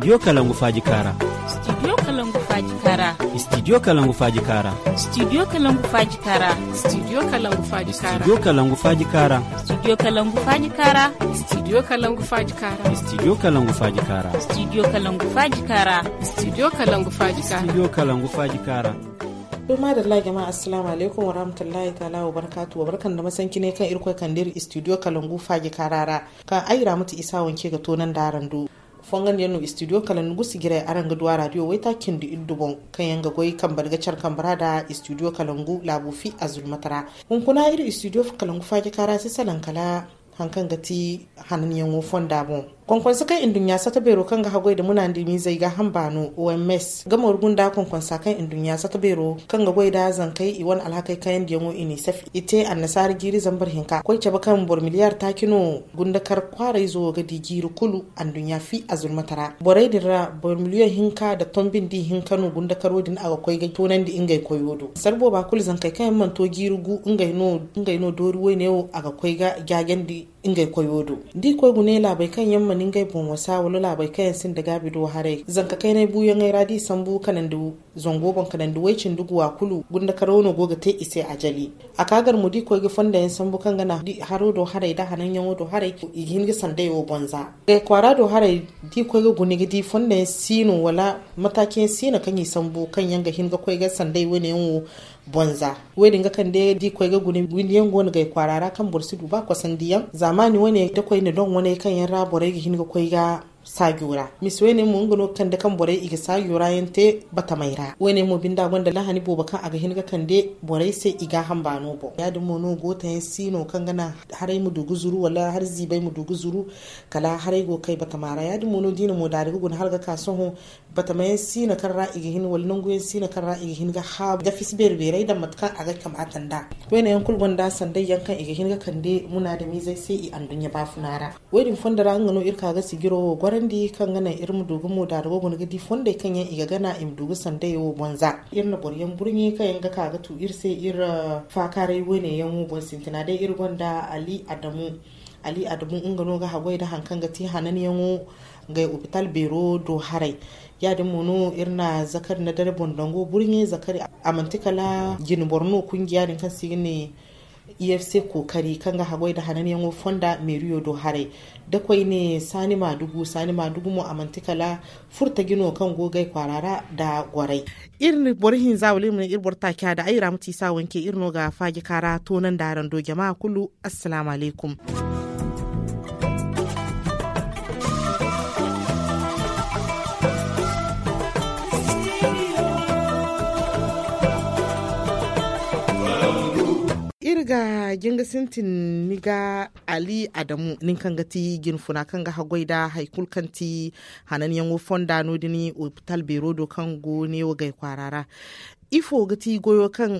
Studio Kalangu Faji Kara. Studio Kalangu Faji Kara. Studio Kalangu Faji Kara. Studio Kalangu Faji Kara. Studio Kalangu Faji Kara. Studio Kalangu Faji Kara. Studio Kalangu Faji Kara. Studio Kalangu Faji Kara. Studio Kalangu Faji Kara. Studio Kalangu Faji Kara. Studio Kalangu Faji Kara. Studio Kalangu Faji Kara. Duma da Allah jama'a assalamu alaikum wa rahmatullahi ta'ala wa barakatuh wa barkan da masanki ne kan irko kandir studio Kalangu Faji Karara kan aira mutu isa wanke ga tonan darandu fongan yanu studio Kalangu sigire aranga duwa radio wai takin di iddubon kan yanga goyi kan barga char kan barada studio Kalangu labufi azul matara kun kuna iri studio Kalangu Faji Kara sai salan kala hankan gati hanan yango fonda bon konkon sakan indunya sata bero kan ga hagoi da muna ndimi zai ga hambano OMS gama urgunda konkon sakan indunya sata bero kan ga goida zankai iwan alhakai kayan diyango ini safi ite annasar giri zambar hinka koi ce bakan bor miliyar takino gundakar kwarai zo ga digiru kulu andunya fi azul matara borai dira bor miliyon hinka da tombin di hinkanu gundakar wodin aga koi ga tonan di ingai koyodo sarbo ba kul zankai kayan man to girugu ingai no doru wai ne aga koi ga gyagen di ingai koyodo di koi gune labai kan yamma ningai bon wasa wala labai kayan sin daga bido hare zanka kai ne buyan ai radi sambu kanan du zongo bon kanan du waicin duguwa kulu gunda karono goga te ise ajali akagar mudi ko gi fonda yan sambu kan gana di haro do hare da hanan yan do hare igin gi sandai wo bonza ga kwara do hare di ko gi guni gi di fonda yan sino wala matakin sino kan yi sambu kan yanga hinga ko ga sandai wani yan bonza wedin ga kan de di ko ga guni windiyan gona ga kwarara kan bursi duba ko sandiyan zamani wani da ko ne don wani kan yan rabore gi hinga ko ga sagyura miswene mu ngono kan da kan bore iga sagyura yante bata maira wene mu binda gonda lahani bo bakan aga hinga kan de bore sai iga hambano bo ya dum no gota yin sino kan gana harai mu dugu zuru wala har zibai mu dugu zuru kala harai go kai bata mara ya dum no dina mu da gun halga kason ho bata mai sino kan ra iga hin wal nangu yin sino kan ra iga hinga ha da fisberbere da matkan aga kam atanda wene yankul gonda sandai yankan iga hinga kan de muna da mi zai sai i andunya ba funara wedin fondara ngano irka ga sigiro randi kan gana irin dugu mu da rago gona gidi fonda kan yan iga gana im dugu sanda yo bonza irin boryan burnye kan yanga kaga tu irse fakare wene yan mu bon sintina dai irgonda Ali Adamu ingano ga hagwai da hankan ga ti hanan yan ga hospital bero do harai ya da mono irna zakar na dare bondango burnye zakari amantikala gin borno kungiya din kan sigine EFC kokari kan ga hagwai da hanan yan fonda meriyo do harai da kwai ne sani madugu mu amantikala furta gino kan gogai kwarara da gwarai irin borhin zawuli mun irbor takiya da ayira muti sa wanke irno ga fagi kara tonan daran do jama'a kullu assalamu alaikum irga jinga sintin niga Ali Adamu nin kanga ti ginfuna kanga hagwaida haikul kanti hanan yango fonda no dini hospital berodo kango ne wagai kwarara ifo gati goyo kan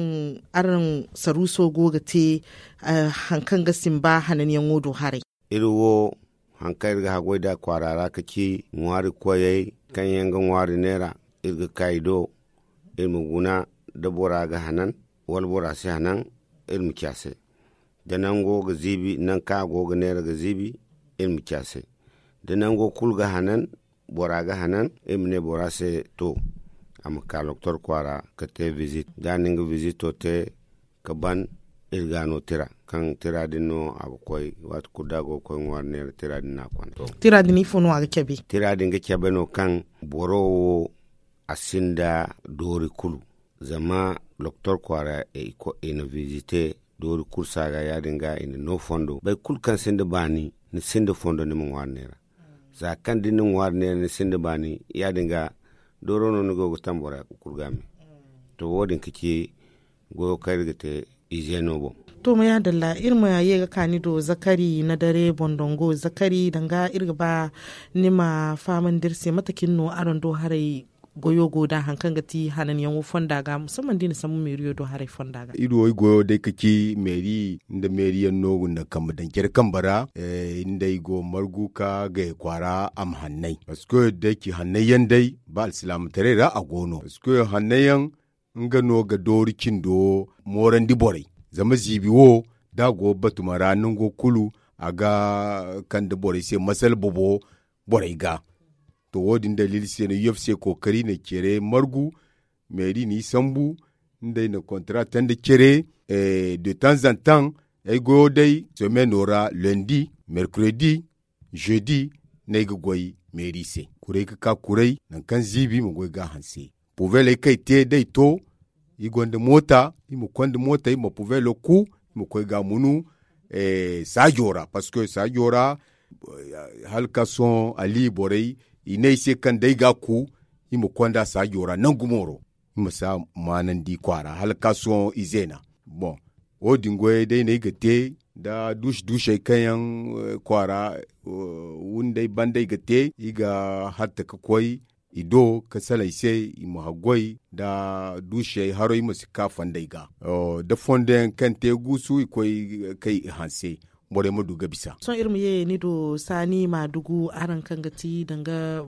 aran saruso go gati hankan ga simba hanan yango do hare irwo hankar ga hagwaida kwarara kake ngwari koyai kan yanga ngwari nera irga kaido ilmuguna da bora ga hanan wal bora sai hanan ilmu kyase da nan go ga zibi nan ka go ga nera ga zibi ilmu kyase da nan go kul ga hanan bora ga hanan ilmu bora se to am ka doktor kwara ka te visit da ninga visito te ka ban irgano tira kan tira dinno abu koy wat kudago koy ngwar nera tira dinna kwan tira dini fono aga kebe tira dinga kebe no kan boro asinda dori kulu zama doktor kwara ko ina visite dori kursaga ya dinga ina no fondo bai kulkan sinde bani ni sinde fondo ni mun warnera za kan din warnera ni sinde bani ya dinga doro no go tambora kurgami to wodin kike go kairgate ijeno bo to ma ya dalla irma ya yega kanido zakari na dare bondongo zakari danga irga ba nima faman dirse matakin no aron do harai goyo goda hankan gati hanan yan fonda ga musamman dina samu meriyo do harai fonda ga ido goyo dai kake meri inda meriyan nogun na kam dan kirkan bara inda go marguka ga kwara am hannai pasko da ki hannayan dai ba islam tare ra agono pasko hannayan ngano ga dorikin do moran dibore zama zibiwo da go batumara nungo kulu aga kan da bore sai masal bobo bore ga to wodin dalil se ne UFC kokari ne kere margu meri ni sambu ndai na contrat tande kere de temps en temps ay go dai semaine ora lundi mercredi jeudi ne go goy meri se kurai ka kurai nan kan zibi mu goy ga hanse povele kai te dai to i gonde mota i mu konde mota i mu povele ku mu koy ga munu sajora parce que sajora halka son ali borei ine se kan dai ga ku i mu konda sajora nan gumoro musa manan di kwara halka son izena bon o dingoye dai ne gate da dushe kayan kwara wundai bandai gate iga hatta ka koi ido ka salai sai imu hagwai da dushe haro imu sika fandaiga da fonden kan te gusu ikoi kai hanse more mu duga bisa son irmu ye ni do sani madugu aran kan gati danga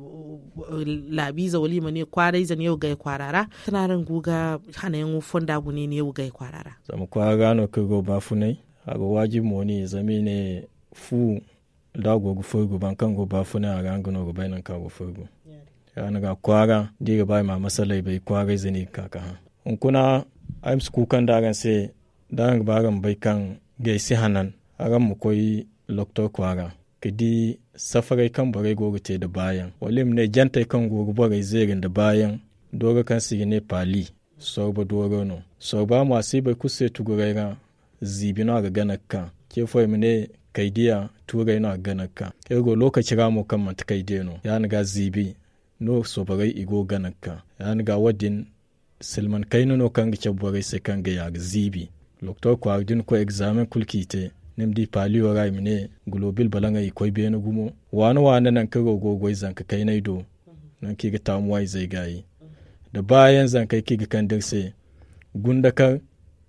labiza walima ne kwarai zan yau ga kwarara tunaran guga hanayen fonda gune ne yau ga kwarara zamu kwara no ka go bafunai aga wajib moni zamine fu da go fugu ban kan go bafunai aga ngano go bainan ka go fugu yana ga kwara diga bai ma masalai bai kwara zani kaka ha kuna aim su kan dagan sai dagan bagan bai kan gaisi hanan agan mu koyi lokto kwara kidi safarai kan bare gogute da bayan walim ne jantai kan gogo bare zerin da bayan doga kan sigine pali sorba dogo no sorba mu asibai kusse tugurera zibino ga ganakka ke foi mene kaidiya turai na ganakka ego lokaci ramo kan mata kaide no yana ga zibi no sobarai igo ganakka yana ga wadin silman kaino no kan ga bare sai kan ga ya zibi lokto ko agdin ko examen kulkite nimdi pali wara mine global balanga i koy beno gumo wano nan ka gogo zanka kai naido nan ki ga tamuwai zai gayi da bayan zanka ki ga kan dirse gunda ka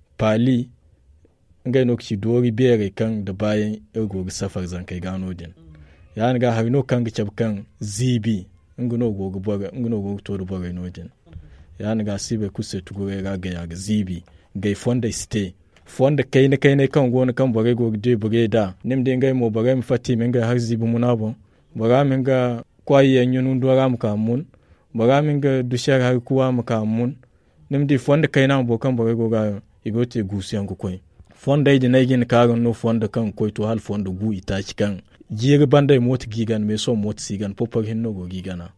pali ngai no ki dori bere kan da bayan irgo ga safar zanka gano din ya ga har no kan ga cabkan zibi ngono gogo boga ngono gogo to do boga no din ya ga sibe kusse tugure ga ya ga zibi gai fonda stay fonda kai ne kan gona kan bare go de bare da nim de ngai mo bare mi fati min ga har zibu munabo bara min ga kwayi yanyun do ga mu kamun bara min ga dushar har kuwa mu kamun nim di fonda kai na bo kan bare go ga igote gusiyan ko koi fonda ide na gin karon no fonda kan koi to hal fonda gu ita cikan jiri bandai mota gigan me so mota sigan popar hinno go gigana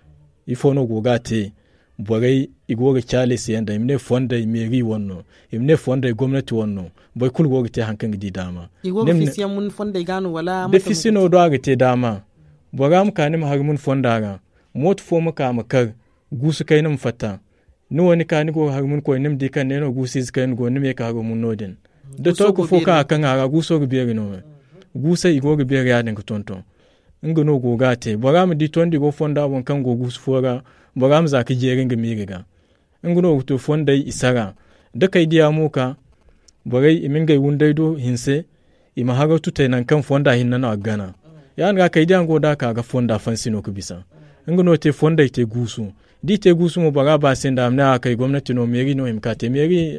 ifo no go gate borai igore chale siyanda imne fonda meri wonno imne fonda gwamnati wonno boy kul go gite hankan gidi dama igore fisiyan mun fonda gano wala da fisino do agite dama bogam kanim har mun fonda ga mot fo maka makar gusu kai nim fata no woni kani go har mun ko nim dikan ne no gusi kai go nim ka go mun nodin da to ko fo ka kan ga guso go biye no gusa igore biye ya den ko tonton ngano go gate bogam di tondi go fonda won kan go gusu fora bogam za ka jerin ga miriga nguno to fonda isara da kai diya muka bogai imin gai wundai do hinse ima haga tutai nan kan fonda hinna na gana ya ga kai diya go da ka ga fonda fansino ku bisa nguno te fonda te gusu di te gusu mo baga ba senda amna kai gwamnati no meri no imka te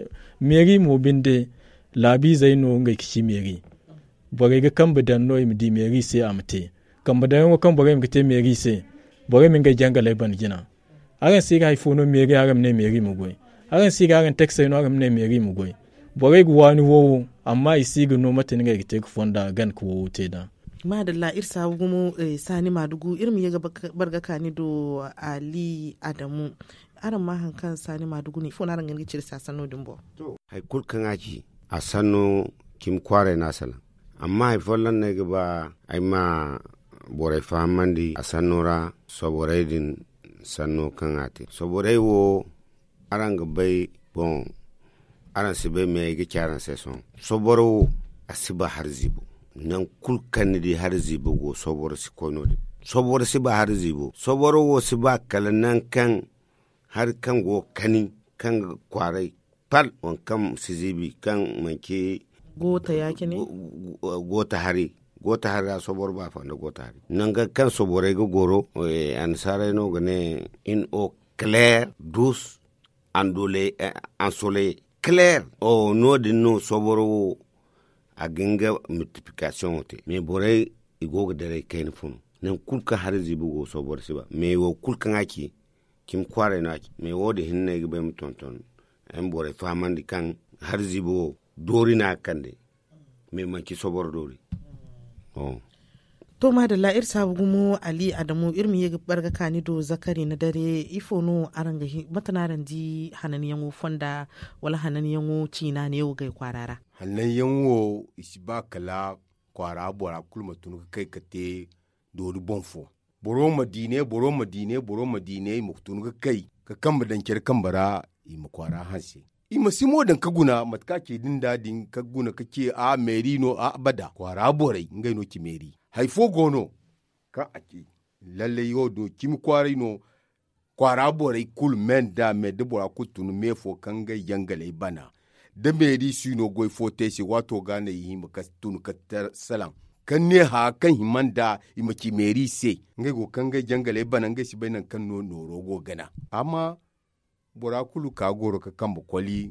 meri mo binde labi zaino ngai kici meri bogai ga kan bidan no im di meri sai amte kan bidan ko kan bogai mkete meri sai bogai min ga jangale ban gina agan siga iPhone meri agam ne meri mugoi agan siga agan text no agam ne meri mugoi bogai guwani wo amma isiga no mata ne ga take fonda gan ko teda madalla irsa gumo sani madugu irmi ya barga kani do Ali Adamu aran ma hankan sani madugu ne fona ran gangi cirsa sanno dimbo to hay kulkan aji a sanno kim kware na sala amma hay follan ne ga ba ay ma bore famandi a sannora soboredin sanno kan ate soborai wo aranga bai bon aran sibe me ga kyaran saison soboro asiba harzibo nan kulkan di harzibo go soboro si kono di soboro siba harzibo soboro wo siba kala nan kan har kan go kani kan kwarai pal on kam sizibi kan manke gota yake ne gota hari a sobor ba fa da gota hari nan ga kan sobore ga goro an sare no gane in o clair douce andole ensoleil clair o no de no soboro a ginga multiplication te me bore igo ga dare kain fun nan kulka har zibu go so bor siba me wo kulka ngaki kim kware na me wo de hinne ga bem tonton en bore famandi kan har zibu dori na kande me manki so bor dori oh to madalla ir sabugumo Ali Adamu irmi yega barga kani do zakari na dare ifono aranga matanaran di hanan yango fonda wala hanan yango cina ne yau gai kwarara hanan yango isiba kala kwara bora kulma tunu kai kate do bonfo boro madine muktunu kai ka kamba dan ker kambara i makwara hanse i masimo dan kaguna matka ke din dadin kaguna kake a merino a abada kwara borai ngai no ki meri haifo gono ka ake lalle yodo kimi kwari no kwara borai kul men da me de bora kutunu me fo kanga yangale bana da meri sino goy fote si wato gane yi maka tunu ka salam kan ne ha kan himanda imaki meri se ngai go kanga jangale bana ngai si bainan kan no rogo gana amma bora kulu ka goro ka kamba kwali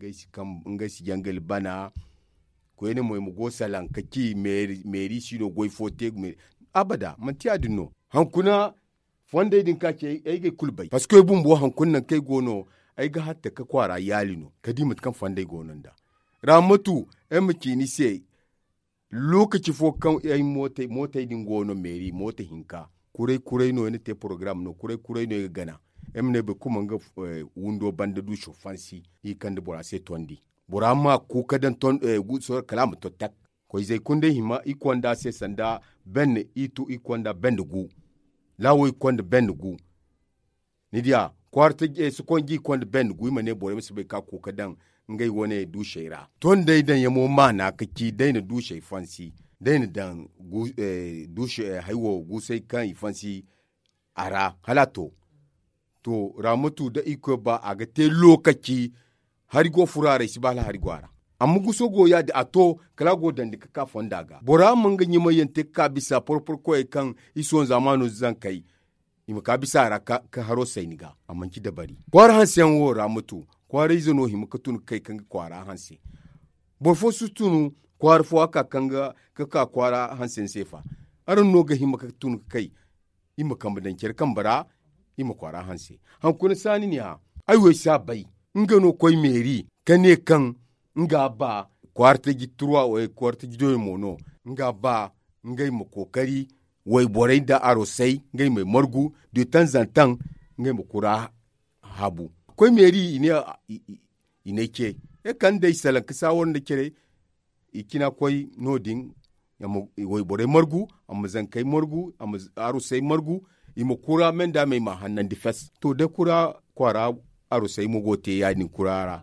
ngai si jangale bana ko ene moy mo go salan ka ki meri sino goy fote abada man ti adino hankuna fonde din ka ke ege kulbai parce que bumbo hankunan kai gono ai ga hatta ka kwara yalino kadimat kan fonde gonon da ramatu emki ni se lokaci fo kan ai mota din gono meri mota hinka kurai no ne te program no kurai no ga gana emne be kuma ga wundo banda du shofansi i kan de bora se tondi bora ma ku kadan ton so kalam to tak ko zai kunde hima i konda se sanda ben itu i konda bendugu lawo i konda bendugu nidia kwarta su kongi konda bendugu mane bora musu be ka ku kadan ngai wone du sheira ton dai dan yamo mana kaki dai na du shei fansi dai na dan du she haiwo gu sai kan fansi ara halato to ramatu da iko ba a ga te lokaci har go furare si bala har gwara amma guso go ya da ato kala go dan da ka fondaga bora mun ga nyima yente ka bisa porpor ko kan ison zamanu zan kai ima ka bisa ra ka haro sai niga amma ki da bari kwar hansen wo ramatu kwar izono himu ka tun kai kan kwara hanse borfo su tunu kwar fo aka kanga ka kwara hansen sefa aran no ga himu ka tun kai ima kan dan ker kan bara ima kwara hanse hankuna sani ne ha ai wai sa bai ngano koi meri kane kan nga ba kwarta giturwa wai kwarta gidoy mono nga ba ngai mu kokari wai borai da arosai ngai mai margu de temps en temps ngai mu kura habu koi meri ine ke e kan dai salan kisa wanda kire ikina koi nodin ya mu wai borai margu amma zan kai margu amma arosai margu imu kura men da mai mahannan difes to da kura kwara arosai mu gote ya ni kurara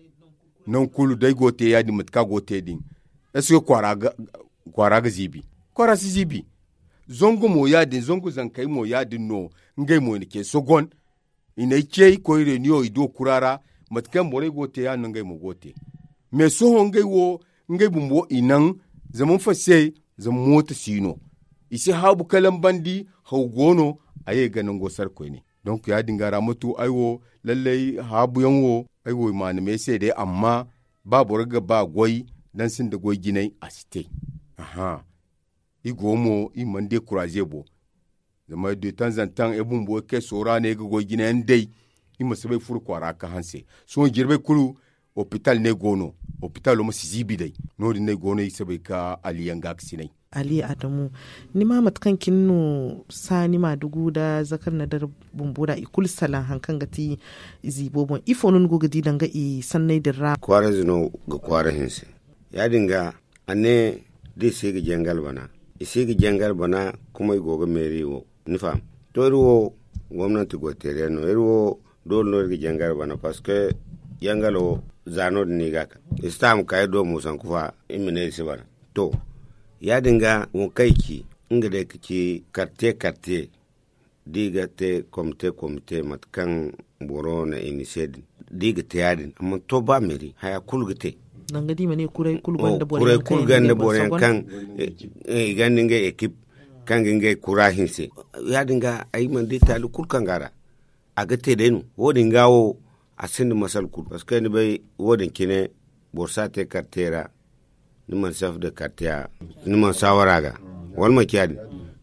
non kulu dai gote ya di mutka gote din esu kwara ga zibi kwara si zibi zongo mo ya din zongo zan kai mo ya din no ngai mo ni ke sogon ina ke ko ire ni o ido kurara mutka mo re gote ya nan ngai mo gote me so ngai wo ngai bumbo inan zaman fase zaman mota sino isi habu kalan bandi hau gono aye ganin gosar ko ne donc ya dingara mutu aiwo lallai habu yanwo aiwo mani me sai dai amma babu riga ba goyi dan sin da goyi ginai a site aha igomo i mande kuraje bo zama de temps en temps ebun bo ke sora ne ga goyi ginai dai i masabai fur kwara ka hanse so girbe kulu hospital ne gono hospital mo sizibi dai no ne gono i sabai ka aliyan sinai Ali Adamu ni ma matkan kinno sani ma dugu da zakar na dar bumbura ikul salan hankan gati zibobon ifonun go gadi danga i sannai dirra kwara zino ga kwara hinse ya dinga ane de sege jangal bana isege jangal bana kuma go ga meri wo ni fam to ruwo gwamnati go tere no ruwo dole no ga jangal bana parce que jangalo zano ni ga istam kai do musan kufa imine sibara to ya dinga won kaiki inga da kake karte diga te komite matkan boro na inised diga te yadin amma to ba meri haya kulgute dan gadi mane kurai kulgan da bore kurai kulgan da bore kan gandin ga ekip kan ginga kura hinse ya dinga ayi man dita lu kulkan gara aga te denu wodin gawo asin masal kul parce que ni bai wodin kine borsa te kartera numan saf da kartiya numan sawara ga walma kiyadi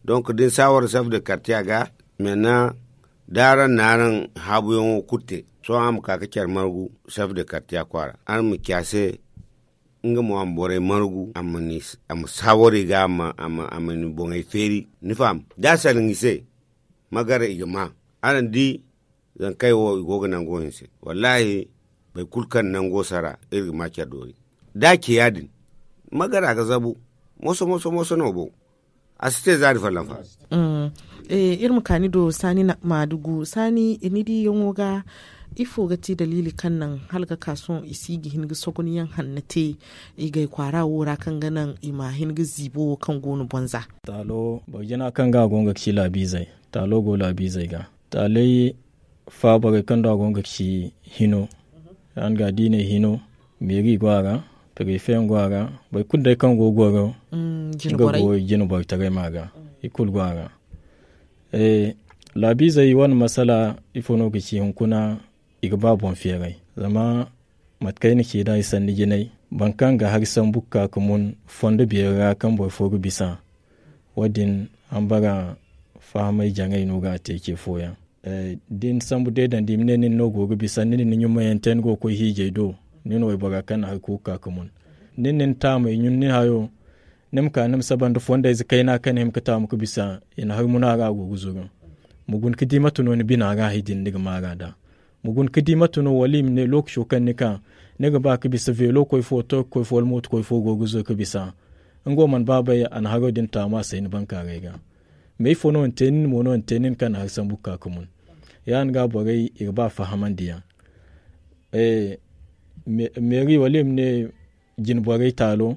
donc din sawar saf de quartier ga mena daran naran habuyon kutte so am ka kyar margu saf de quartier kwara an mu kyase nga mo ambore margu amani am sawori ga amani bongay feri ni fam da salin se magara igama anan di zan kai wo goga nan go hinse wallahi bai kulkan nan go sara irgi ma kya dori da ki yadin magara ga zabu moso no bo asite zari falan fa irin kani do sani na madugu sani inidi yongoga ifo gati dalili kan nan halga kason isigi hinga sogoniyan hannate igai kwara wura kan ganan ima hinga zibo kan gonu bonza talo bajina kan ga gonga kila bizai talo go la bizai ga talai fa bare kan da gonga ki hino an ga dine hino meri gwara prefen gwara bai kudai kan go gwara jino bai tare maga ikul gwara la bizai wani masala ifono ga ki hunkuna iga babon fere zama matkai ne ke da isan ni ginai bankan ga har san bukka kumun fondo biyar kan boy fogu bisa wadin an bara fahamai jangai no ga te ke foya din sambu de dan dimne nin no go bisa nin nin yuma enten go ko hije do nin way bara kan har ku ka kumun nin ta mai nyun ni hayo nim ka nim saban do fonda iz kaina kan him ka ta mu bisa ina har muna ga go guzugo mugun kidi matuno ni bina ga hidin diga maga da mugun kidi matuno walim ne loksho kan nika nega ba ka bisa velo koy foto koy fol mot koy fogo guzo ka bisa ngo man baba ya an hago din ta ma sai ni banka ga mai fono tenin mono tenin kan har san bukka kumun yan ga bogai ir ba fahaman dia meri walim ne jin bogai talo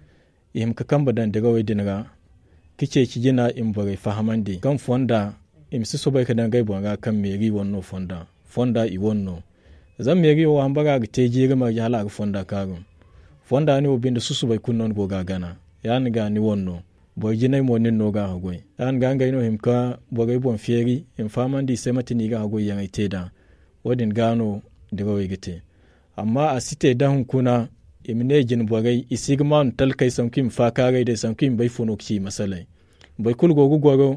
im ka kamba dan daga wai dinga kice ki jina im bogai fahaman di kan fonda im su so bai ka dan gai bonga kan meri wonno fonda i wonno zan meri o ambaga ga teji ga ma hala ga fonda kagun fonda ni obinda susu bai kunnon go ga gana yan ga ni wonno boy jinay mo nin no ga hagoy yan ga ngai no himka bogay bon fieri im famandi semati ni ga hagoy yan iteda wadin gano daga wai gite amma a site da hun kuna imne jin bogay isigman talkai sankim fa kare da sankim bai fono ki masalai bai kul go gogoro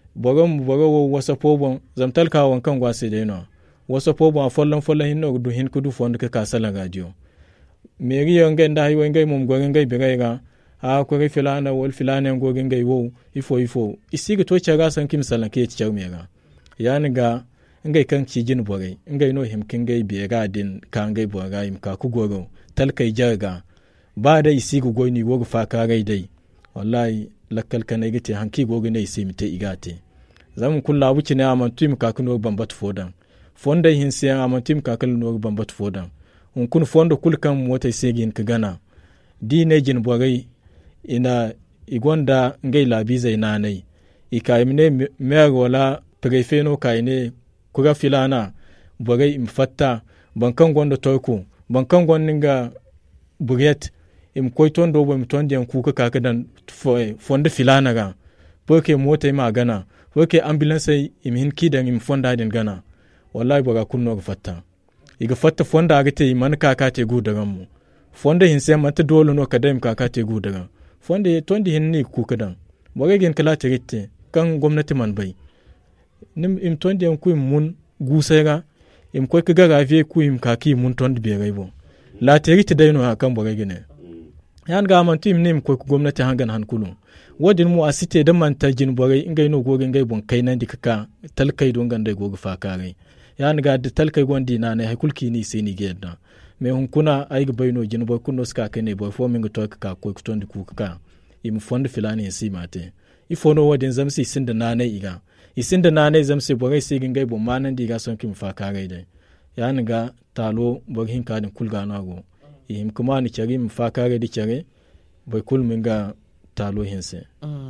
bogo wasa pobon zam talka wan kan gwase de no wasa pobon a follon hinno du hin kudu fond ka kasala gadio meri yonga nda hay wenga mum go ngai bigaiga a ko ga filana wal filana go ngai wo ifo isiga to chaga sankim salan ke chaw mega yani ga ngai kan ci jin bogai ngai no him kin ngai biega din kan ngai boga im ka ku gogo talkai jaga ba da isiga go ni wo fa ka gai dai wallahi lakkal kan igite hanki gogo ne isimite igate zamu kulla wuci ne amantum ka kuno bambat fodan fonda hin siya amantum ka kuno bambat fodan un kun fondo kulkan mota segin ka gana dine jin bogai ina igonda ngai labiza ina nai ikaimne megola prefeno kaine kuga filana bogai imfatta bankan gondo toyku bankan gonninga buget im koyton do bom ton den kuka kakadan fonda filana ga poke mota ma gana poke ambulance im hin kidan im fonda den gana wallahi boga kunno ga fatta iga fatta fonda agate man kaka te gu daga mu fonda hin sai mata dole no kadam kaka te gu daga fonda tondi hin ni kuka dan boga gen kala te gitte kan gwamnati man bai nim im tondi en ku mun gusega im koy ka ga vie ku im kaki mun tondi be gaibo la te gitte dai no kan boga gene yan ga man tim nim ko gwamnati hangan hankulu wadin mu asite da man tajin bogai ingai no gogen gai bon kai nan dikaka talkai don ganda goga fa kare yan ga da talkai gondi na ne hakulki ni sai ni gedda me hun kuna ai ga bayno jin boy kunno ska kane boy fo min to ka ko tondi ku ka im fond filani si mate ifono wadin zamsi sinda na ne iga isinda na ne zamsi bogai sai gai bon manan diga son kim fa kare dai yan ga talo bogin kadin kulga nago im kuma ni kyari mu fa kare di kyare bai kul min ga talo hinse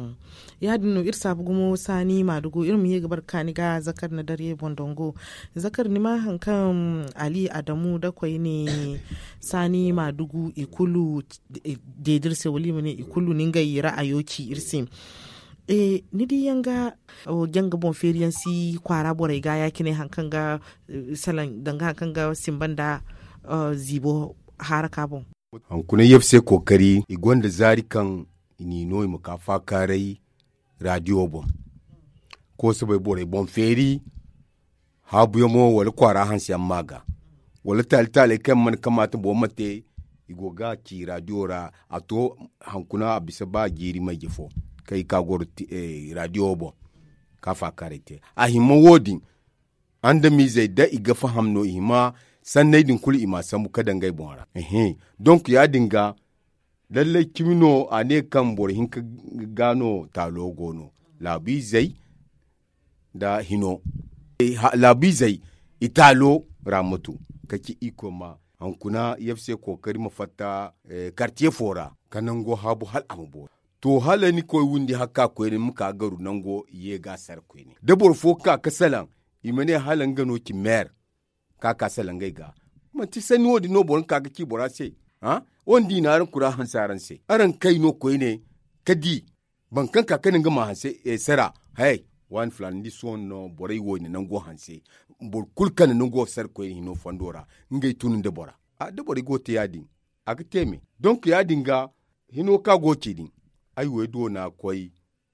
ya dinu irsa bugumo sani madugo irin yi gabar kani ga zakar na dare bondongo zakar ni ma hankan ali adamu da kwai ne sani madugu ikulu dedirse wali ne ikulu ninga yi ra'ayoki irsim ni di yanga janga bon feriyansi kwara borai ga yaki ne hankan ga salan danga hankan ga simbanda zibo haraka bon hankuna yefse kokari igwanda zari kan ni noy muka fa karai radio bon ko sabai bore bon feri habu yamo wala kwara hansi maga wala tal kan man kamata bo mate igoga ki radio ra ato hankuna abisa ba giri mai jefo kai ka gor radio bon ka fa karete a himo wodin anda mi zai da iga fahamno ima sannai din kul ima samu kadan gai bonra donc ya dinga lalle kimino ane kan bor hin ka gano talo gono labi zai da hino labi zai italo ramatu kake iko ma hankuna yafse kokari mafatta quartier fora kanango habu hal ambo to halani koy wundi hakka ko ne muka garu nango ye gasar ko ne dabor fo ka kasalan imane halan gano ki mer ka kasalan gai ga manti sani wodi no bon ka ki borase ha on dinaran kura hansaran se aran kai no ko ne kadi bankan ka kanin ga ma hanse sara hey wan flan di son no borai wo ne nango hanse bor kulkan nango sar ko ne no fandora ngai tunun de bora a de bori go te yadin aga teme donc yadinga hino ka go chidin ai we do na koi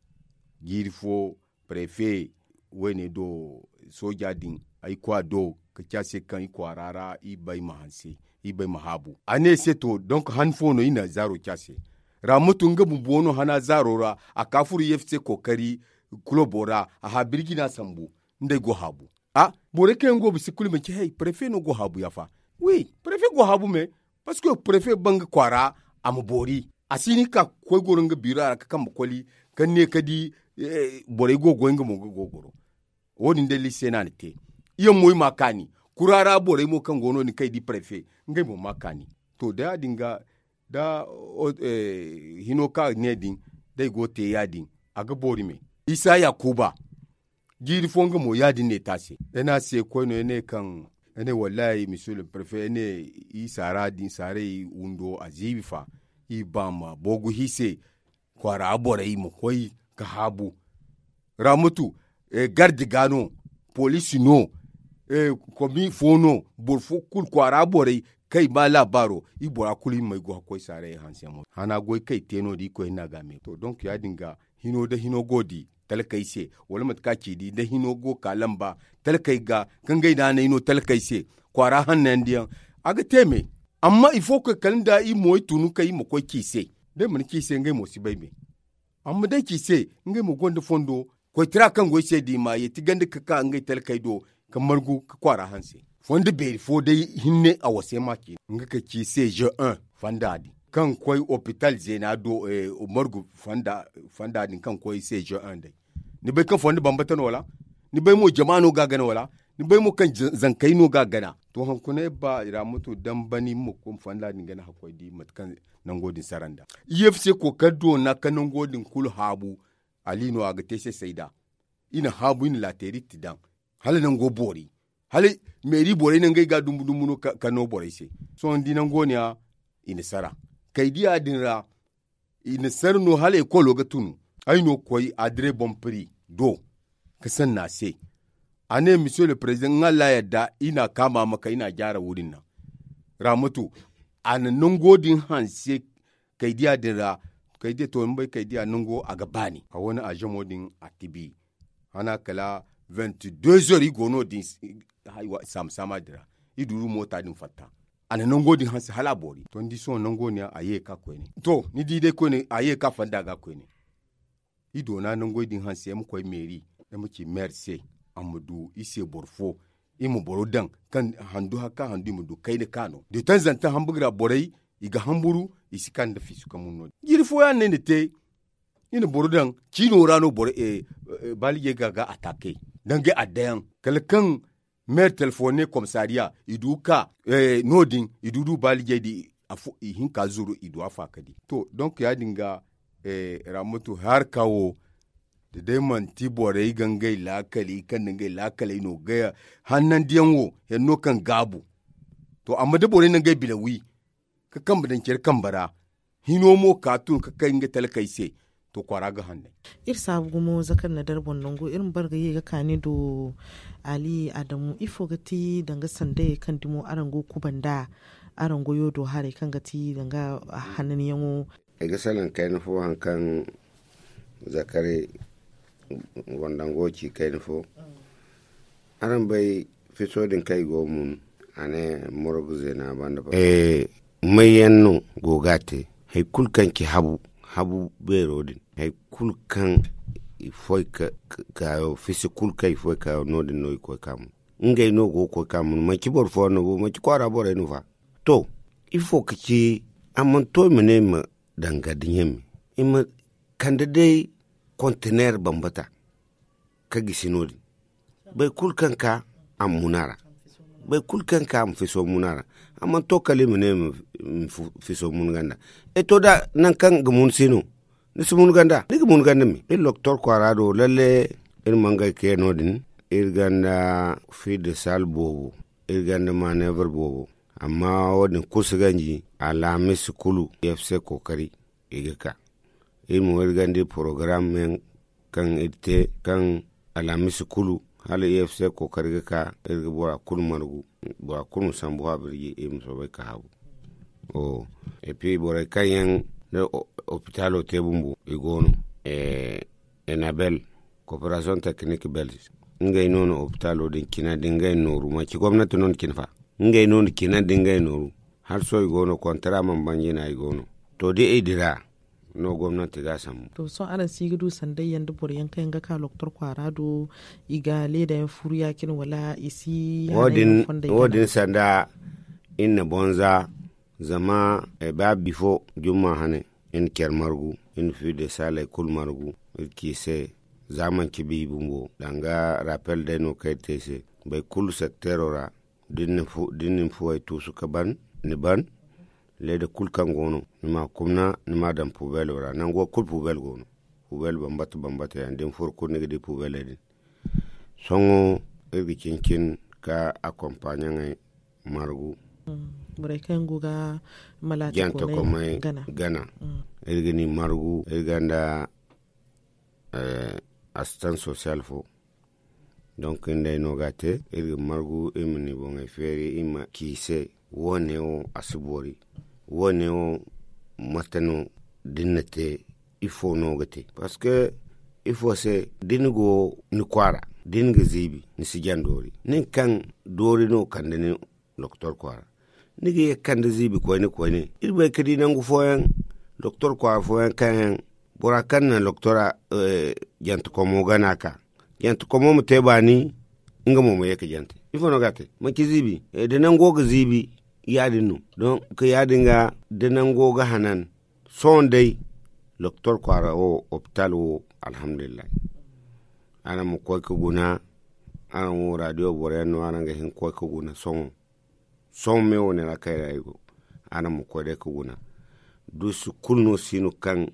girfo prefet wene do soja din ai kwa do ka kyase kan i kwarara i bai mahanse i bai mahabu ane seto donc hanfo no ina zaro kyase ramutu nga bubono hana zarora a kafuru yefse kokari kulobora a habirgi na sambu ndai go habu a bore ke ngo bisikuli me hey prefet no go habu yafa oui prefet go habu me parce que prefet bang kwara ambori asini ka koy goronga bira ka kam koli kan ne kadi bore go go ngo go goro woni ndeli senani te iyo moy makani kurara bore mo kan gono ni kai di prefet ngai mo makani to da dinga da hino ka ne din dai go te yadin aga bori me isa yakuba giri fonga mo yadin ne tase ina se ko no ne kan ene wallahi monsieur le préfet ene isara din sare undo azibifa ibama bogu hise kwara abore yi mo koy ka habu ramutu garde gano police no komi fono borfo kul kwara abore kai ba labaro ibora kuli mai go koy sare hanse mo hana goy kai teno di ko ina game to donc ya dinga hino da hino godi talkai se wala matka ci di da hino go kalamba talkai ga kan gaida na hino talkai se kwara hannan diyan aga teme amma il faut que kalenda i moy tunu kai mo ko ki se de mun ki se ngai mo si bai me amma dai ki se ngai mo gonda fondo ko tira kan go se di ma yeti ganda ka ngai talkai do kamar gu ka kwara hanse fondo be fo dai hinne a wase maki nga ka ki se je 1 fandadi kan koy hôpital zenado morgu fanda din kan koy se je 1 dai ni bai kan fondo bambata no wala ni bai mo jama'ano gagana wala ni bai mo kan zankai no gagana to hankune ba ira mutu dan bani mu kun fanda din gana hakoy di matkan nan godin saranda yefse ko kaddo na kanan godin kul habu alino aga tese saida ina habu ina lateri tidan hal nan go bori hal meri bori nan gai ga dumbu no kano bori se so ndi nan gonya ina sara kai dia dinra ina sarno hal e ko loga tunu ayno koy adre bon prix do kasan na se ane monsieur le président ngalla yadda ina kama maka ina gyara wurin nan ramatu an nungo din hanse kai dia dira kai dia to mbai kai dia nungo a gabani a wani ajamo din atibi ana kala 22 heures gono din sama dira iduru mota din fatta an nungo din hanse hala bori to ndi so nungo ne aye ka ko ne to ni di de ko ne aye ka fanda ga ko ne ido na nungo din hanse mu koy meri da muke merci amadu ise borfo imu borodan kan handu haka handu mudu kai da kano de tanzanta hambugra borai iga hamburu isi kan da fisu kamunno girfo ya ne te ina borodan chino rano bore balige gaga atake dange adayan kalkan mer telefone komisaria iduka nodin idudu balige di afu hinka zuru idu afakadi to donc ya dinga ramutu har kawo da dai man tibore gangai lakali kan ngai lakali no gaya hannan diyanwo yanno kan gabu to amma da bore nan gai bilawi ka kan badan kir kan bara hino mo katun ka kai ngai talkai se to kwara ga hanne irsa gumo zakar na darbon nango irin barga ye ga kani do ali adamu ifo gati danga sande kan dimo arango kubanda arango yodo hare kan gati danga hannan yanwo ga salan kai no fo hankan zakare wandango ci kai fo aran bai fiso din kai go mun ane morgu zena banda ba mayenno gogate hay kulkan ki habu berodin hay kulkan ifoy ka fisi kulka ifoy ka nodin no ko kam ngay no go ko kam ma ci bor fo no ma ci kwara bore no fa to il faut que ci amon to mene ma danga dinyem ima kandade conteneur bambata ka gisinodi bai kulkan ka am munara bai kulkan ka am fiso munara amon to kale mene fiso mun ganda e to da nan kan gumun sino nisi mun ganda ni mun ganda mi il docteur Kwarado lalle il mangay ke nodin il ganda fi de sal bobo il ganda maneuver bobo amma wadin kusuganji ala miskulu FC kokari igaka il mo il ganda program men kan ite kan ala miskulu hala FC kokari ka il bora kul margu bora kul sambo habri im so be ka habu o et puis bora kayen le hôpital Tebumbu igono Enabel coopération technique belge ngay nono hôpital din kina dingay noru ma ci gwamnati non kin fa ngay nono kina dingay noru har so igono contrat man banjina igono to de idira no gwamnati ga samu to so aran sigidu sandai yanda bor yankan ga ka doctor Kwarado igale da furiya kin wala isi wodin sanda inna bonza zama ba bifo juma hane in ker margu in fi de sale kul margu ki se zaman ki bi bumbo danga rappel de no kayte se be kul sectorora din fu ay tusu kaban ni ban le de kul kangono ni ma kumna ni ma dan poubelle ora nango kul poubelle gono poubelle bambata yan din for ko ne de poubelle din songo e kinkin ka accompagner margu burai kan guga malati ko ne gana irgini margu irganda assistant social fo donc ndey no gate irgi margu imni bonga feri ima kise wone o asibori wone o matano dinnate il faut no gate parce que il faut se dingo ni kwara dinga zibi ni sijandori nin kan dori no kandene docteur Kwara nigi kande zibi ko ne irbe kadi nangu foyan docteur Kwara foyan kan burakan na doctora jant ko mo ganaka jant ko mo tebani inga mo yake jant ifo no gate maki zibi de nango ga zibi yadinu don ko yadinga de nango ga hanan sondai docteur Kwara o hospital o alhamdulillah ana mo ko guna ana mo radio boreno ana ga hin ko guna son me woni la kayra igo ana mo ko de ko guna du su kulno sinu kan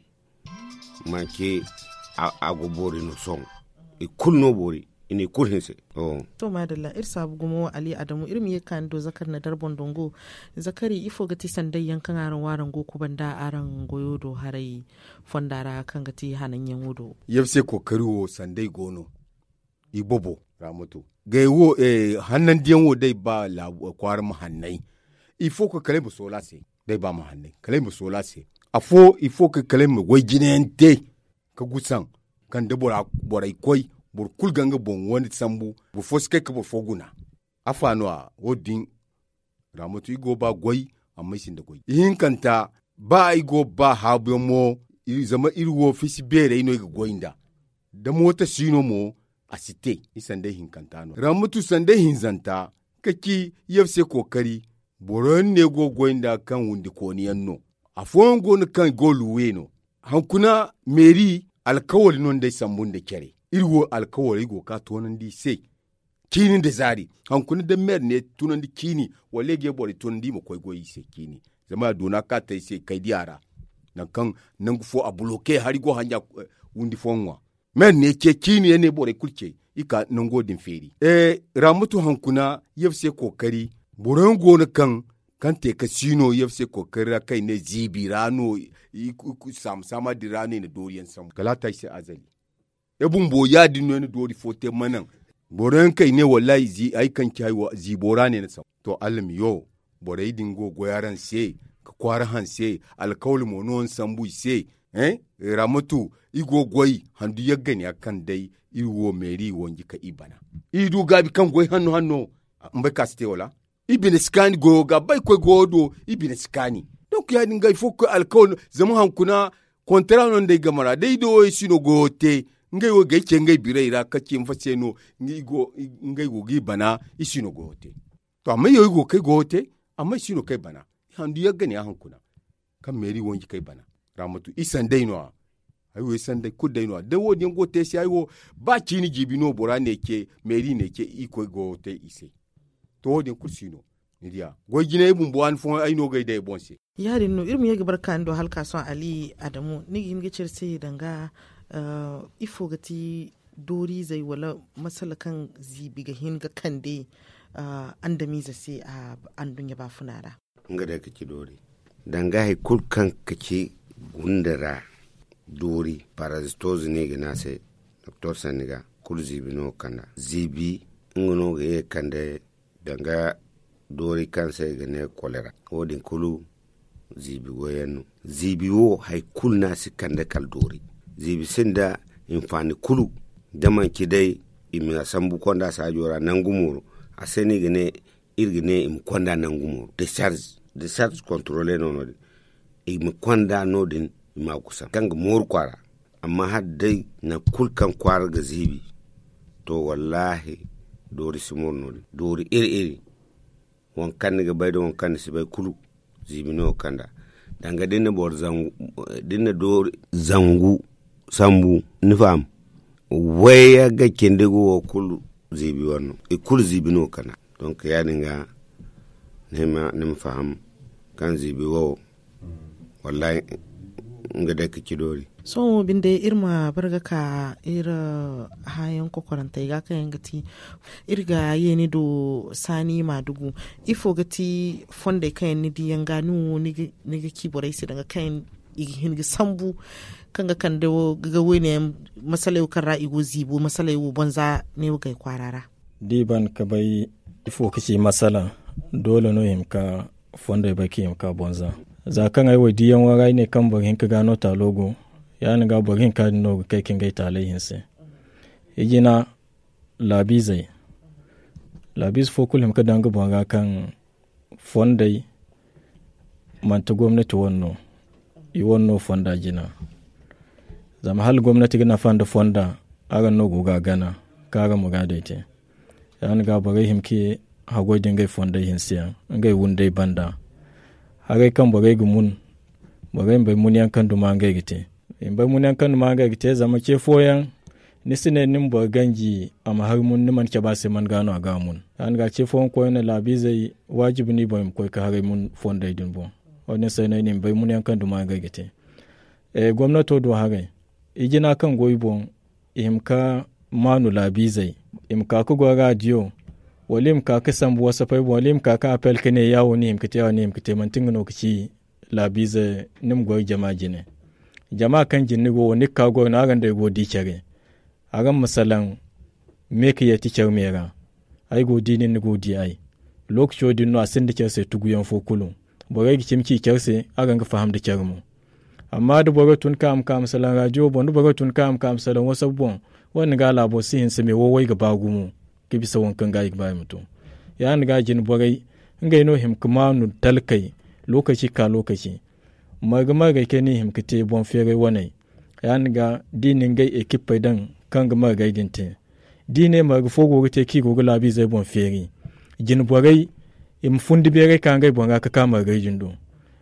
maki ago bori no son e kulno bori ini kulhinse to madalla irsa bugumo Ali Adamu irmi yakan do zakar na darbon dongo zakari ifo gati sandai yankan aran waran go ku banda aran goyo do harai fondara kan gati hanan yan wudo yefse kokari wo sandai gono ibobo ramoto gaiwo hannan diyan wo dai ba la kwar mu hannai ifo ko kale mu sola se dai ba mu hannai kale mu sola se afo ifo ko kale mu wai ginente ka gusan kan da borai koi bor kulganga bon woni sambu bu foske ka bo foguna afano a wodin ramoto igo ba goi amma sin da goi yin kanta ba igo ba habo mo zama irwo fisi bere ino igo goinda da mota sino mo asite isande hinkantano ramutu sande hinzanta kaki yefse kokari boron ne gogoinda kan wundi koniyanno afon gon kan goluweno hankuna meri alkawali non dai sambun da kere irwo alkawali go ka tonan di sai kini da zari hankuna da mer ne tunan di kini wale ge bori tonan di mo koy goyi sai kini zama dona ka tai sai kai diara nan kan nan gufo a bloke hari go hanja wundi fonwa men ne ke kini ne bore kulke ika nango din feri ramutu hankuna yefse kokari boron gona kan te kasino yefse kokari kai ne zibirano sama dirane ne doriyan sam galata sai azali ebun bo ya dinno ne dori fote manan boron kai ne wallahi ai kan kai ziborane ne sam to alim yo bore dingo goyaran sai ka kwara han sai alkawli monon sambu sai ramatu igo goyi handu yaggani akan dai iwo meri wonji ka ibana idu gabi kan goyi hanno mbai kaste wala ibine skani go ga bai ko godo ibine skani donc ya dinga il faut que alcool zama hankuna contrat non dai gamara dai do sino gote ngai wo gaice ngai bireira kace mfase no ngai go gi bana isino gote to amma yoy go kai gote amma isino kai bana handu yaggani hankuna kan meri wonji kai bana ramatu isan dai no aiwo isan dai kudai no da wodi ngo te si aiwo ba chini jibino bora ne ke meri ne ke iko gote ise to wodi kursino nidia go gine bumbo an fon ai no gai dai bonse yarin no irmu yake barka ando halka son Ali Adamu ni gimge cirse danga ifo gati dori zai wala masala kan zibi ga hin ga kande an da miza sai a an dunya ba funara nga da kake dori danga hay kulkan kake gundara dori parasitozi ne ga nase Dr. Saniga kul zibi no kanda zibi ngono ga kande danga dori kansa ga ne kolera wodin kulu zibi goyenno zibi wo hay kulna si kande kal dori zibi sinda infani kulu daman kidai imi asambu konda sa jora nangumuru aseni gene irgine im konda nangumuru discharge contrôler non imi konda nodin ima kusa kanga mor kwara amma haddai na kulkan kwara ga zibi to wallahi dori simor nodin dori iri won kan ga baydo won kan si bay kulu zibi no kanda danga dinna bor zangu dinna dori zangu sambu nifam waya ga kende go kulu zibi wonno e kulu zibi no kana donc ya dinga nema faham kan zibi wo wallahi ngada kike dori so binde irma barga ka ira hayan kokoranta ga kan gati irga yeni do sani madugu ifo gati fonde kan ni diyan ganu ni ga kiborai sai daga kan hin sambu kanga kan dawo ga wene masalai kan ra'igo zibo masalai wo banza ne ga kwarara diban ka bai ifo kici masala dole no himka fonde baki himka bonza za kan ai wadiyan warai ne kan bagin ka gano ta logo ya ni ga bagin ka no kai kin gaita laihin se yigina labizai labiz fo kullum ka danga banga kan fonde man ta gwamnati wannan i wannan fonda jina zama hal gwamnati gina fanda fonda agan no guga gana kaga mu ga daite yan ga bare himki hago dingai fonda hinsiya ngai wundai banda hagai kan bare gumun bare bai mun yankan duma ngai gite in bai mun yankan duma ngai gite zama ke foyan nisine nim bo ganji amma har mun niman ke ba sai man gano aga mun yan ga ce fon ko na labi zai wajibi ni boy ko ka hagai mun fonda din bo wani sai na nim bai mun yankan duma ngai gite gwamnato do hagai igina kan goibon imka manu labizai imka ku go radio walim ka ka sambu wasa fai walim ka ka apel kene yawo ni imka yawo ni imka mantin no kici labizai nim go jama'a jine jama'a kan jinni go ni ka go na ganda go di kere agan masalan me ka yati kyar mera ai go di ni go di ai lokacin din no asin da kyarse tuguyan fokulu bogai gicimki kyarse agan ga faham da kyar mu amma da bagatun kam salan radio bon da bagatun kam salan wasu bon wani ga labo si hin se me wowai ga bagumu ke bisa wankan ga ba mutu ya ni ga jin bagai ngai no him kuma nu talkai lokaci ka lokaci maga ke ni him kite bon fere wani ya ni ga dinin gai ekipai dan kan ga maga dinte dine maga fogo te ki go labi zai bon fere jin bagai im fundi bere kan gai bon ga ka kama ga jindo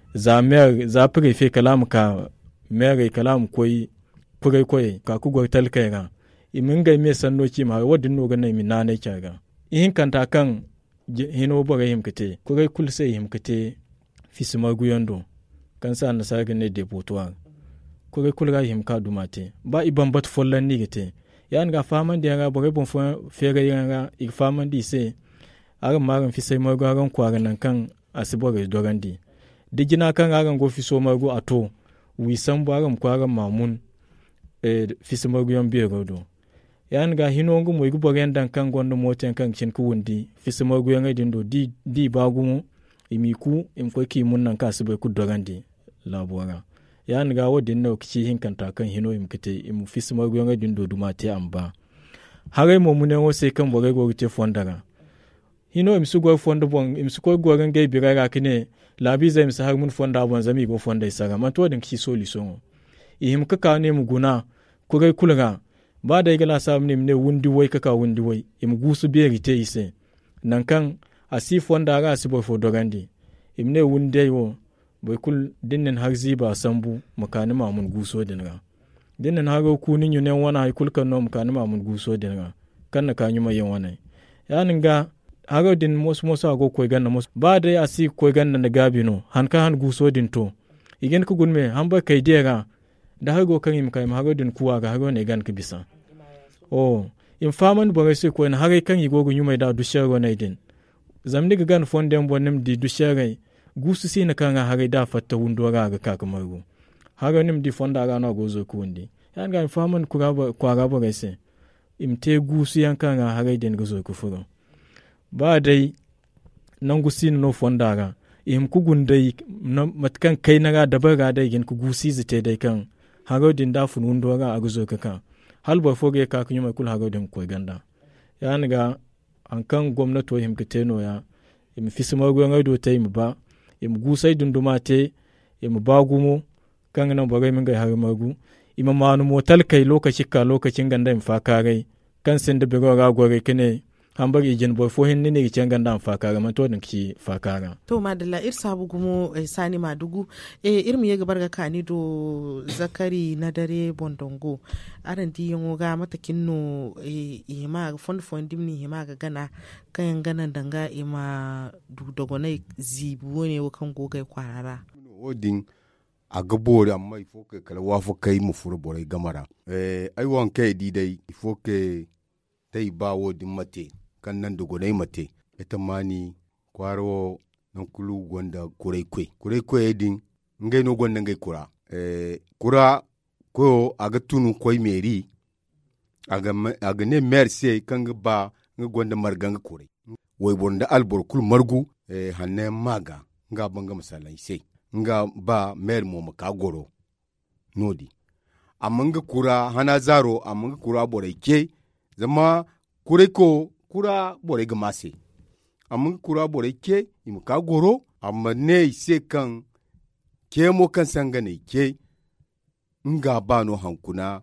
za fure fe kalam ka mere kalam koyi fure koyi ka ku gortal kai ga imin ga me sanno ki ma wadin no ga nay min nane ka ga in kanta kan hino boga him kete ku ga kul sai him kete fisima guyondo kan sa na saga ne de potwa ku ga kul ga him ka dumate ba iban bat follan ni gete yan ga faman de ga boga bon fere ga i faman di se aga magan fisima gugan kwagan nan kan asibo ga dogandi digina kan agan go fiso mago ato wi sambo agam ko agam mamun fiso mago yon biye godo yan ga hino ngo moy gubo gendan kan gondo moten kan cin ku wundi fiso mago yon dindo di bagumu imiku im ko ki mun nan ka sibe ku dogandi labora ya nga wadin no kici hinkanta kan hino imkite im fisma gonga dindo duma te amba hare mo munen wo sai kan bore go te fondara hino im su go fondo bon im su ko go ganga biraga kine labi zai im sa har mun fonda bon zami go fonda isaga man to din kici solution ihim kaka ne mu guna ko gai kulaga ba da igala sam ne wundi wai kaka wundi wai im gusu be rite ise nan kan asi fonda ga asibo fo dogandi imne wunde wo boy kul dinnen harzi ba sambu makani mamun guso dinga dinnen hago kunin yunen wana hay kul kanno makani mamun guso dinga kanna kanyu mayen wana yanin ga hago din mos hago koy ganna mos ba da asi koy ganna na gabino han ka han guso din to igen ku gunme han ba kai dega da hago kan im kai hago din kuwa ga hago ne gan ka bisa in faman bo sai ko na hago kan yigo nyumai da dushego na idin zamni ga gan fonden bonnim di dushego gusu si na kan haga da fatta wundo ga kakamaru haga nim di fonda ga na gozo ku wundi yan ga faman ku ga ba gaise imte gusu yan kan haga den gozo ku furo ba dai nan gusi no fonda ga im ku gundai matkan kai na ga dabar ga dai gin ku gusi zite dai kan haga din da fun wundo ga gozo ka kan hal ba foge ka kunyu mai kul haga den ko ganda yan ga an kan gwamnati him kiteno ya im fisma go do tay mu ba im gusai dunduma te im bagumo kan nan bagai min ga har magu ima manu motal kai lokacin ganda im fakarai kan sen da bigo ga gore kine hambar ijin boy fo hin ne gicen ganda im fakara man to din ki fakara to madalla sabu gumo sani madugu irmi ye gabar ga kani do zakari na dare bondongo aran di yongo ga matakin no ihima fond dimni hima ga gana kan ganan danga ima dogonai zibu ne wakan gogai kwarara odin a gabori amma ifo ke kala wafo kai mu furu borai gamara ai wan kai di dai ifo ke tai ba wodin mate kan nan dogonai mate ita mani kwaro nan kulu gonda kurai kwe din ngai no gonda ngai kura ko aga tunu koi meri aga ne merci kan ba nga gonda marganga kurai way bonda albor kul margu hanne maga nga banga masalan sai nga ba mer mo maka goro nodi amma nga kura hana zaro amma nga kura borai ke zama kurai ko kura borai ga mase amma kura borai ke imka goro amma ne sai kan kemo kan sangane ke nga ba no hankuna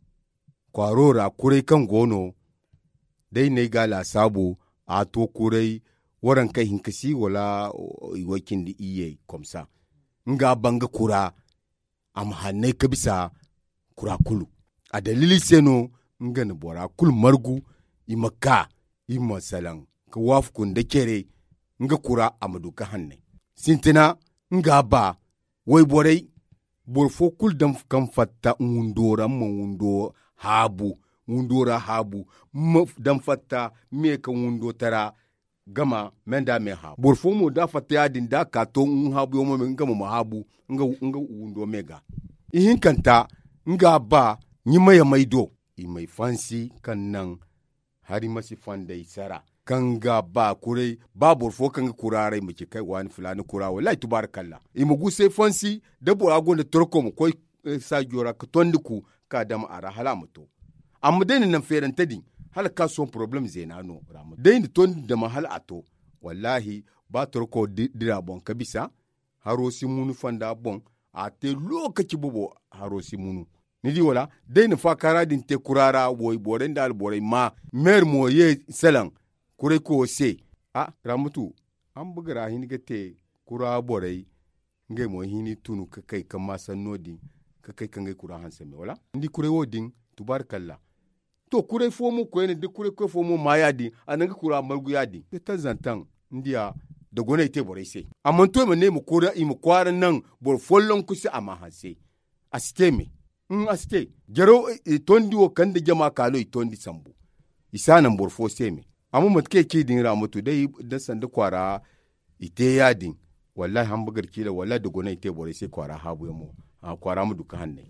kwarora kurai kan gono dai ne gala sabo a to kurai waran kai hinkasi wala wakin da iye komsa nga banga kura am hanne kabisa kura kulu a dalili seno nga ne bora kul margu imaka imasalan ka wafkun da kere nga kura amaduka hanne sintina nga ba wai borai borfo kul dam kan fatta undora wundo habu wundora habu dan fatta me ka wundo tara gama menda me habu borfo mo da fatta yadin da ka to habu yo mo ngama mo habu nga wundo mega ihin kanta nga ba nyima ya maido i mai fansi kan nan hari masi fandai sara kan ga ba kurai ba borfo kan kurare mu kai wani fulani kura wallahi tubarakallah i mugu sai fansi da bora gonda torko mu koi sa jora ka tondiku ka dama ara hala muto amma dai nan feren tadi hala ka son problem zenano ramu dai ni ton da mahal ato wallahi ba torko dira bon kabisa harosi munu fanda bon a te lokaci bubo harosi munu ni di wala dai ni fakara din te kurara boy boren dal borai ma mer mo ye selan kurai ko se ramutu an bugara hin ga te kura borai ngai mo hini tunu ka kai kan ma san nodi ka kai kan ngai kura hansa me wala ndi kurai wodin tubarkalla to kurai fomu ko ne di kurai ko fomu ma yadi anan ga kura margu yadi de tanzantan ndiya da gona te borai se amma to me ne mu kura i mu kwara nan bor follon kusi ama hanse asteme aste jaro tondi wo kan da jama kalo tondi sambu isanan bor fo seme amma matke ke din ramutu dai da sanda kwara ite yadin wallahi hamburger kila wallahi da gona ite borai sai kwara habu yamo a kwara mu duka hanne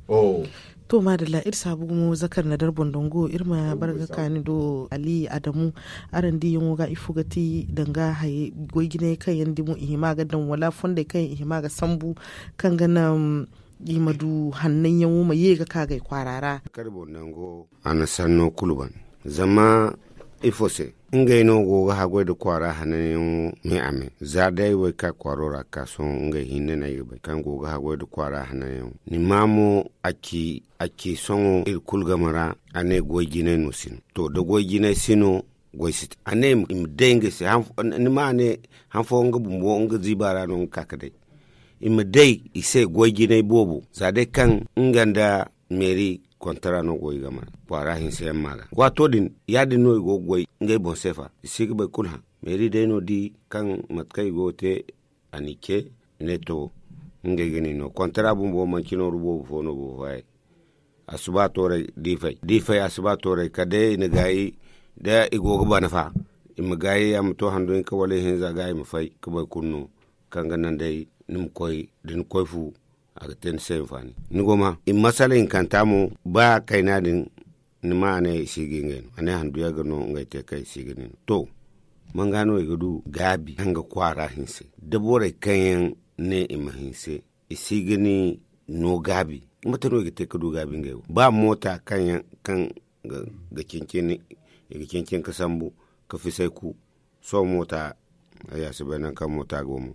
to madalla sabu mu zakar na darbon dongo irma barga kani do ali adamu arandi yin ga ifugati danga haye goigine kan yandi mu ihima ga dan wala fonda kan ihima ga sambu kan gana imadu hannan yawo ma yega kagai kwarara karbo nango ana sanno kulban zama ifose ngai no go ha go da kwara hanan me ame za dai wai ka kwarora ka so ngai hinne na yibe kan go ha go da kwara hanan ni mamu aki songo il kulga mara ane go gine no sin to da go gine sino go sit ane im denge se ni ma ne han fo nga bumbo nga zibara no kakade im dai ise go gine bobo za dai kan nganda meri kontara no goy gama para hin se maga wato din yadi no go goy ngay bon sefa sigi be kulha meri de no di kan matkay gote anike neto ngay geni no kontara bumbo man kino rubo fo no bo way asuba tore di fay asuba tore kade ne gayi da igo bana fa im gayi am to hando ka wale hin za gayi mu fay ko bay kunno kan ganan dai nim koy din koy fu aga ten sen fani nigoma in masalin kantamo ba kaina din nima ne sigingen ane handu ya gano ngai te kai siginin to mangano igadu gabi hanga kwara hinse dabore kayan ne ima hinse isigini no gabi mata no igite kudu gabi ngai ba mota kan ga kinkini kasambu ka fisai ku so mota ya sabana kan mota gomo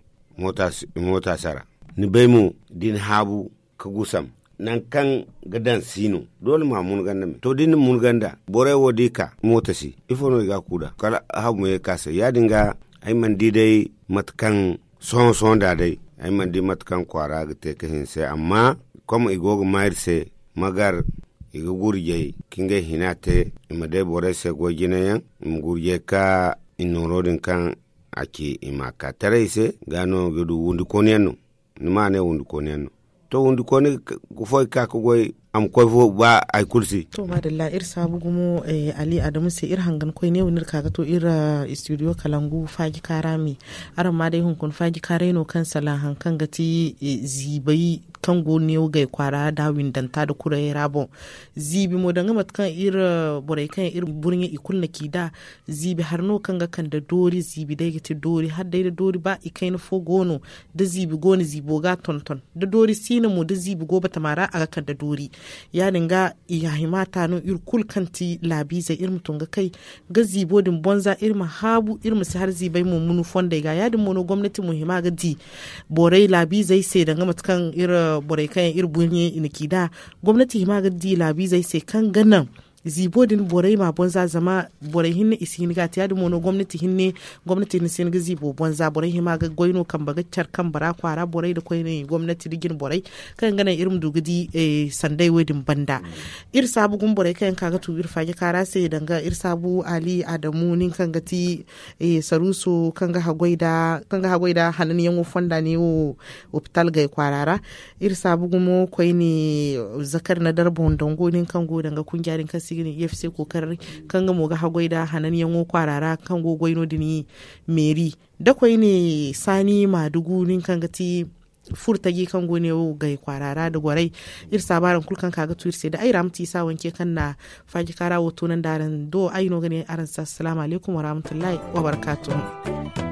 mota sara ni bai mu din habu ka gusam nan kan gadan sino dole ma mun ganda me to din mun ganda bore wodi ka mota si ifono ga kuda kala habu me kasa ya dinga ai man di dai matkan son da dai ai man di matkan kwara ga te ka hin sai amma comme igogo mairse magar igo gurje kinga hinate ima dai bore se go ginayan im gurje ka inorodin kan ake imaka taraise gano gudu wundi koneno ni ma ne wundu ko ne to wundu ko ne ko foy ka ko goy am ko fo ba ay kulsi to madalla sabu gumo ali adamu se hangan koy ne wunir kaga to studio kalangu faji karami aran ma dai hunkun faji kareno kan sala hankan gati zibai kan go ne ga kwara da windanta da kura rabo zibi mo danga matkan borai kan burin ikul na kida zibi har no kan ga kan da dori zibi dai gati dori har dai da dori ba ikai na fo gono da zibi goni zibo ga tonton da dori sina mo da zibi go bata mara aga kan da dori ya dinga ya himata no kul kanti labi zai mutum ga kai ga zibo din bonza habu su har zibai mu munu fonda ga ya din mono gwamnati muhimma ga di borai labi zai sai danga matkan borai kan bunye inikida gwamnati hima ga di labi zai sai kan ganan zibodin borai ma bonza zama borai hinne isini ga tiya mono gwamnati ne sin ga zibo bonza borai hima ga goino kan baga char kan bara kwara borai da koine gwamnati digin borai kan gana irin dugudi sandai wedin banda sabu gun borai kan kaga tu faji kara sai danga sabu ali adamu nin kan gati saruso kan ga hagoida hanan yango fonda ne o hospital ga kwarara sabu gumo koine zakar na darbon dongo nin kan go danga kungiyarin kan sigini yefse kokar kan ga moga hagoida hanan yango kwarara kan go goino dini meri da koi ne sani madugu nin kan gati furtagi kan go ne ga kwarara da gwarai sabaran kulkan kaga tuirse da ai ramti sa wanke kan na faji kara wato nan daran do ai no gane aran assalamu alaikum wa rahmatullahi wa barakatuh